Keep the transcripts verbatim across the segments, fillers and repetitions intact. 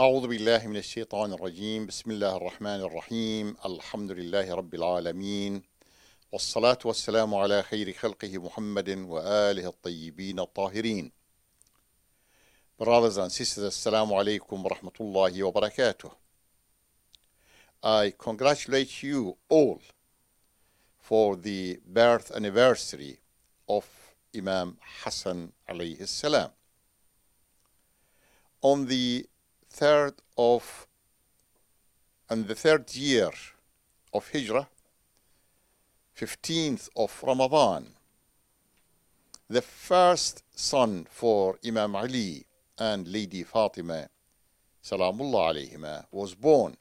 أعوذ بالله من الشيطان الرجيم بسم الله الرحمن الرحيم الحمد لله رب العالمين والصلاة والسلام على خير خلقه محمد وآله الطيبين الطاهرين. Brothers and sisters, Assalamu alaikum wa rahmatullahi wa barakatuh. I congratulate you all for the birth anniversary of Imam Hassan alayhi salam. On the third of and the third year of Hijrah, fifteenth of Ramadan, the first son for Imam Ali and Lady Fatima Salamullah alayhima was born.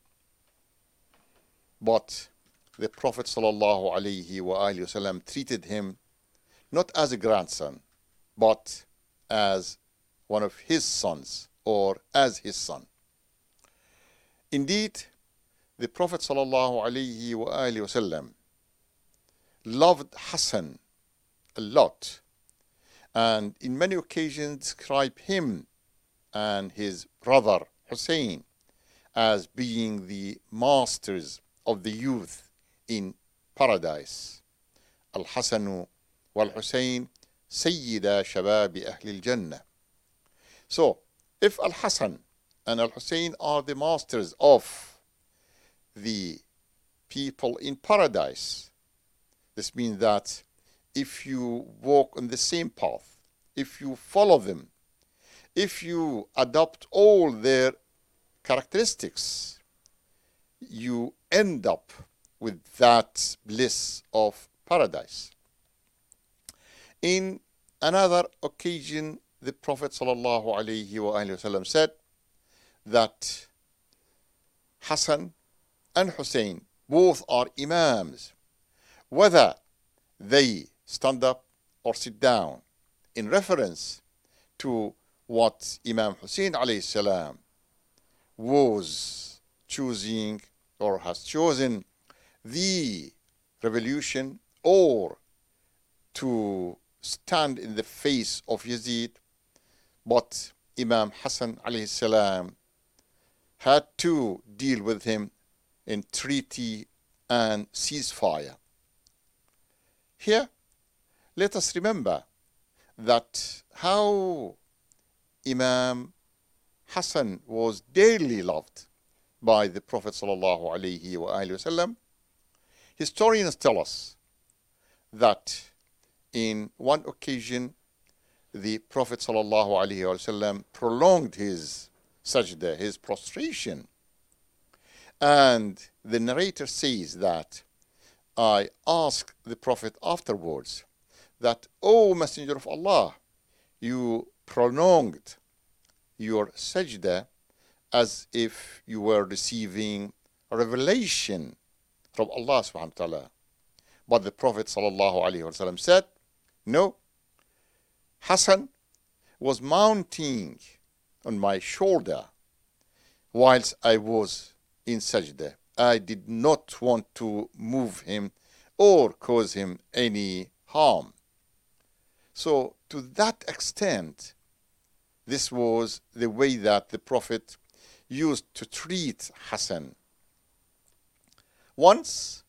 But the Prophet sallallahu alayhi wa alihi wasallam treated him not as a grandson, but as one of his sons, or as his son. Indeed, the Prophet sallallahu alayhi wa alihi wasallam loved Hassan a lot, and in many occasions described him and his brother Hussein as being the masters of the youth in paradise. Al-Hassanu wal-Hussein Sayyida Shababi Ahli al-Jannah. So, if Al-Hassan and Al-Hussein are the masters of the people in paradise, this means that if you walk on the same path, if you follow them, if you adopt all their characteristics, you end up with that bliss of paradise. In another occasion, the Prophet sallallahu alayhi wa sallam said that Hassan and Hussein both are imams, whether they stand up or sit down, in reference to what Imam Hussein alayhi salam was choosing or has chosen, the revolution, or to stand in the face of Yazid. But Imam Hassan alayhi salam had to deal with him in treaty and ceasefire. Here, let us remember that how Imam Hassan was dearly loved by the Prophet sallallahu alayhi wa sallam. Historians tell us that in one occasion the Prophet sallallahu alayhi wa sallam prolonged his sajda, his prostration, and the narrator says that I asked the Prophet afterwards that, O Messenger of Allah, you prolonged your sajda as if you were receiving a revelation from Allah subhanahu wa ta'ala. But the Prophet sallallahu alayhi wa sallam said, no, Hassan was mounting on my shoulder whilst I was in sajda. I did not want to move him or cause him any harm. So to that extent, this was the way that the Prophet used to treat Hassan. Once,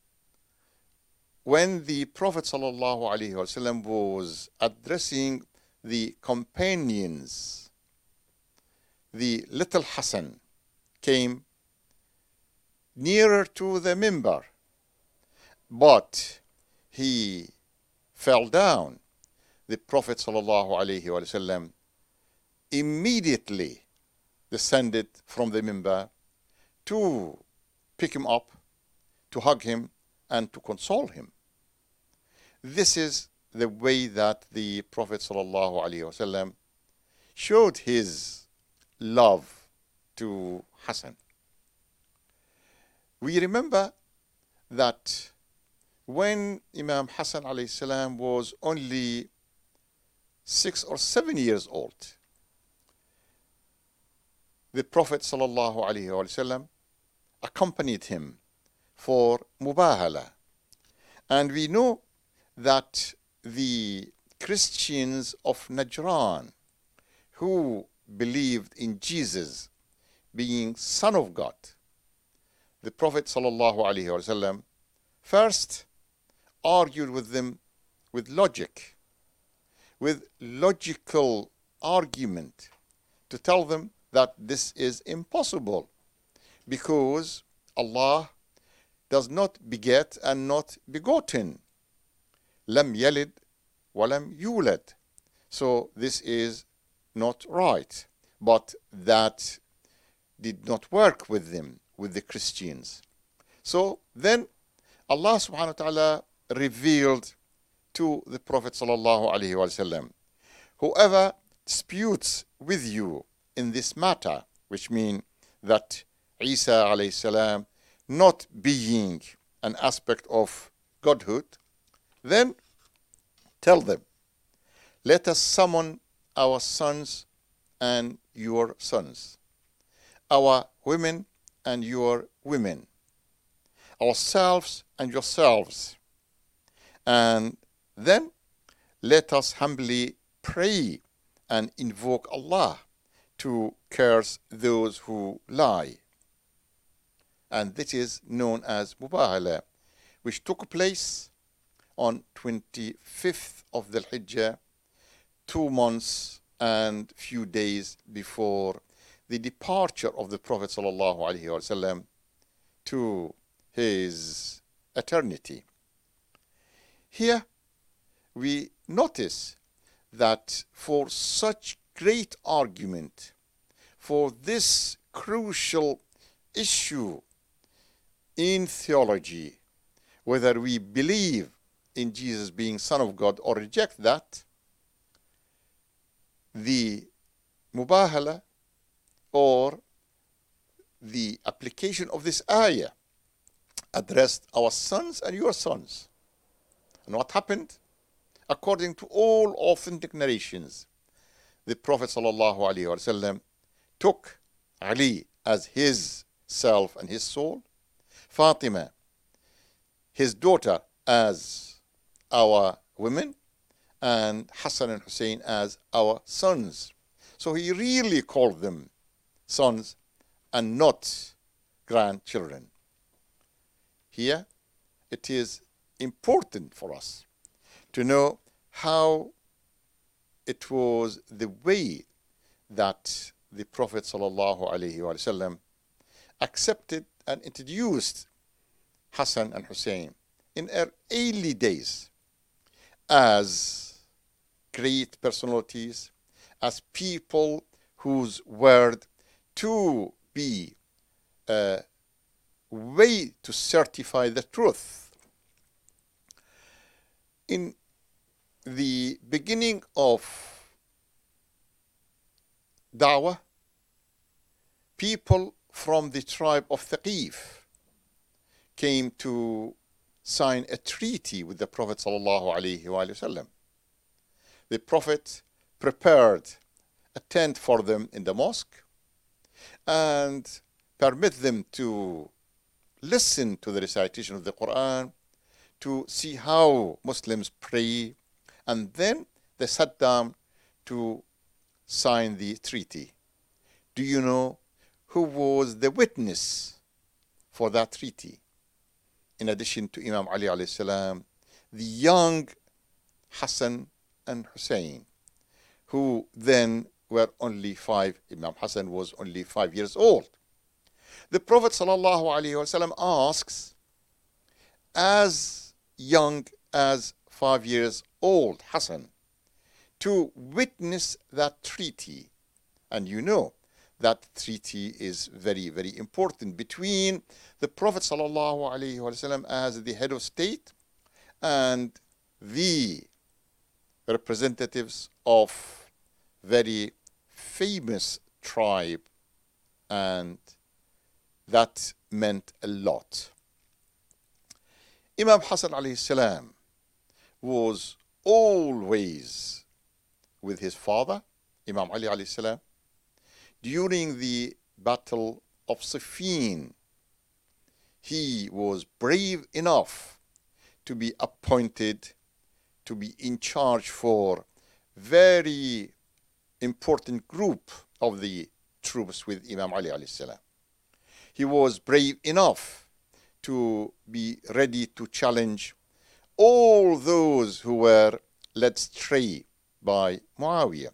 when the Prophet sallallahu alaihi wasallam was addressing the companions, the little Hassan came nearer to the minbar, but he fell down. The Prophet sallallahu alaihi wasallam immediately descended from the minbar to pick him up, to hug him, and to console him. This is the way that the Prophet sallallahu alaihi wasallam showed his love to Hassan. We remember that when Imam Hassan alayhi salam was only six or seven years old, the Prophet sallallahu alaihi wasallam accompanied him for mubahala. And we know that the Christians of Najran who believed in Jesus being Son of God, the Prophet ﷺ first argued with them with logic, with logical argument, to tell them that this is impossible because Allah does not beget and not begotten. Lam yalid wa lam yulad. So this is not right. But that did not work with them, with the Christians. So then Allah subhanahu wa ta'ala revealed to the Prophet sallallahu alaihi wasallam, whoever disputes with you in this matter, which means that Isa alayhi salam not being an aspect of godhood, then tell them, let us summon our sons and your sons, our women and your women, ourselves and yourselves, and then let us humbly pray and invoke Allah to curse those who lie. And this is known as Mubahala, which took place on twenty-fifth of Dhul Hijjah, two months and few days before the departure of the Prophet sallallahu alaihi wasallam to his eternity. Here we notice that for such great argument, for this crucial issue in theology, whether we believe in Jesus being Son of God or reject that, the mubahala or the application of this ayah addressed our sons and your sons. And what happened? According to all authentic narrations, the Prophet ﷺ took Ali as his self and his soul, Fatima, his daughter, as our women, and Hassan and Hussein as our sons. So he really called them sons and not grandchildren. Here, it is important for us to know how it was the way that the Prophet ﷺ accepted and introduced Hassan and Hussein in their early days as great personalities, as people whose word to be a way to certify the truth. In the beginning of Dawah, people from the tribe of Thaqif came to sign a treaty with the Prophet sallallahu alaihi wasallam. The Prophet prepared a tent for them in the mosque and permit them to listen to the recitation of the Quran, to see how Muslims pray, and then they sat down to sign the treaty. Do you know who was the witness for that treaty? In addition to Imam Ali alayhi salam, the young Hassan and Hussein, who then were only five. Imam Hassan was only five years old. The Prophet sallallahu alaihi wasallam asks, as young as five years old Hassan, to witness that treaty. And you know that treaty is very, very important between the Prophet sallallahu alaihi wasallam as the head of state and the representatives of very famous tribe, and that meant a lot. Imam Hassan alayhi salam was always with his father, Imam Ali alayhi salam. During the Battle of Siffin, he was brave enough to be appointed to be in charge for very important group of the troops with Imam Ali alayhi salam. He was brave enough to be ready to challenge all those who were led astray by Muawiyah.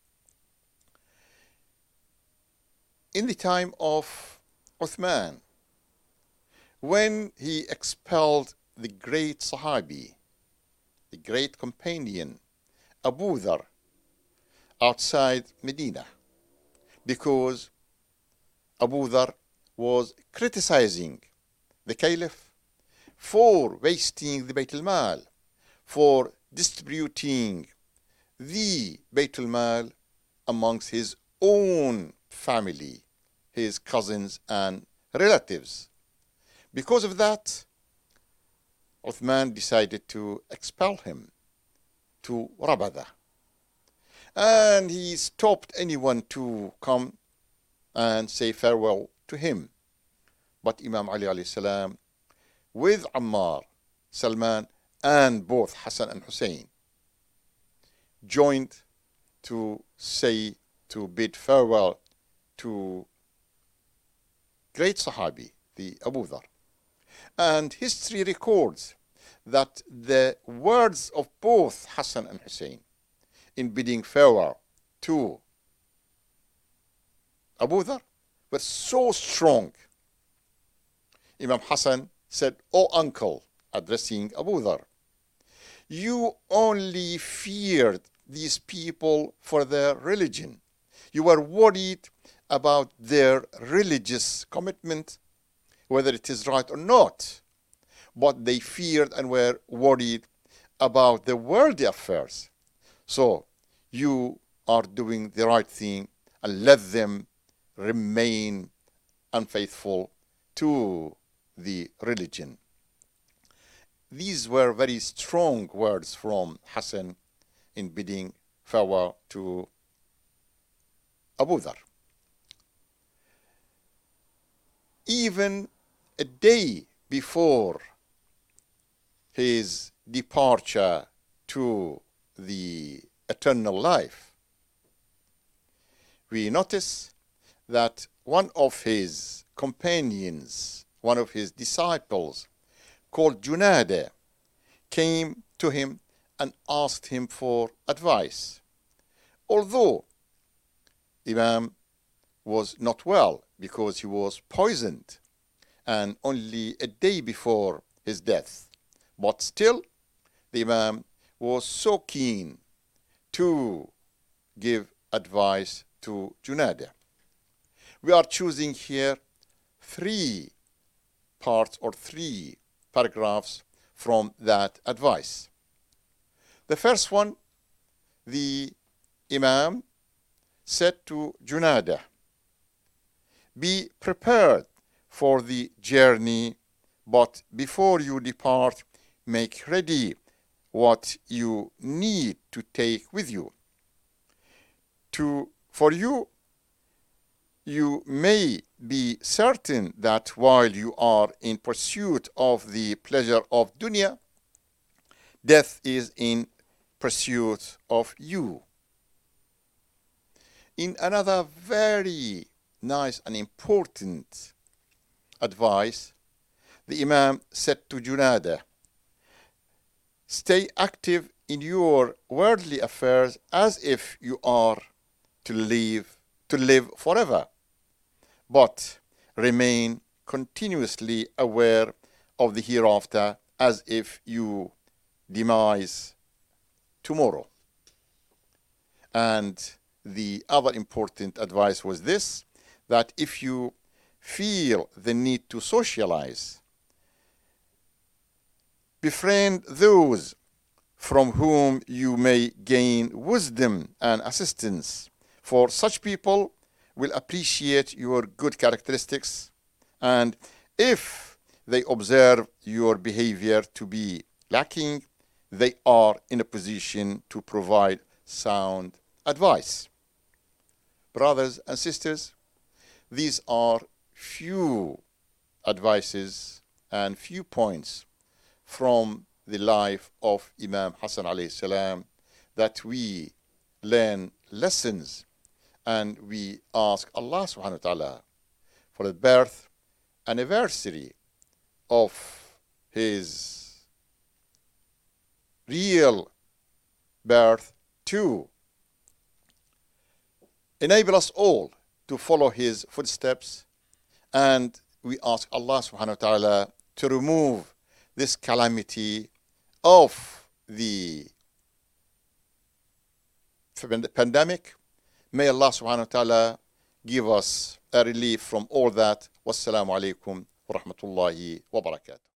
In the time of Uthman, when he expelled the great Sahabi, the great companion, Abu Dhar, outside Medina, because Abu Dhar was criticizing the Caliph for wasting the Bayt al-Mal, for distributing the Bayt al-Mal amongst his own family, his cousins and relatives. Because of that, Uthman decided to expel him to Rabada. And he stopped anyone to come and say farewell to him. But Imam Ali alayhi salam, with Ammar, Salman, and both Hassan and Hussein, joined to say, to bid farewell to great Sahabi, the Abu Dhar. And history records that the words of both Hassan and Hussein in bidding farewell to Abu Dhar were so strong. Imam Hassan said, "Oh uncle," addressing Abu Dhar, "you only feared these people for their religion. You were worried about their religious commitment, whether it is right or not. But they feared and were worried about the worldly affairs. So you are doing the right thing and let them remain unfaithful to the religion." These were very strong words from Hassan in bidding farewell to Abu Dhar. Even a day before his departure to the eternal life, we notice that one of his companions, one of his disciples, called Junada, came to him and asked him for advice. Although Imam was not well because he was poisoned and only a day before his death, but still the Imam was so keen to give advice to Junada. We are choosing here three parts or three paragraphs from that advice. The first one, the Imam said to Junada, "Be prepared for the journey, but before you depart, make ready what you need to take with you. To, for you, you may be certain that while you are in pursuit of the pleasure of dunya, death is in pursuit of you." In another very nice and important advice, the Imam said to Junada, "Stay active in your worldly affairs as if you are to live, to live forever, but remain continuously aware of the hereafter as if you demise tomorrow." And the other important advice was this, that if you feel the need to socialize, befriend those from whom you may gain wisdom and assistance, for such people will appreciate your good characteristics, and if they observe your behavior to be lacking, they are in a position to provide sound advice. Brothers and sisters, these are few advices and few points from the life of Imam Hassan alayhi salam that we learn lessons and we ask Allah subhanahu wa ta'ala for the birth anniversary of his real birth to enable us all to follow his footsteps, and we ask Allah subhanahu wa ta'ala to remove this calamity of the pandemic. May Allah subhanahu wa ta'ala give us a relief from all that. Wassalamu alaikum wa rahmatullahi wa barakatuh.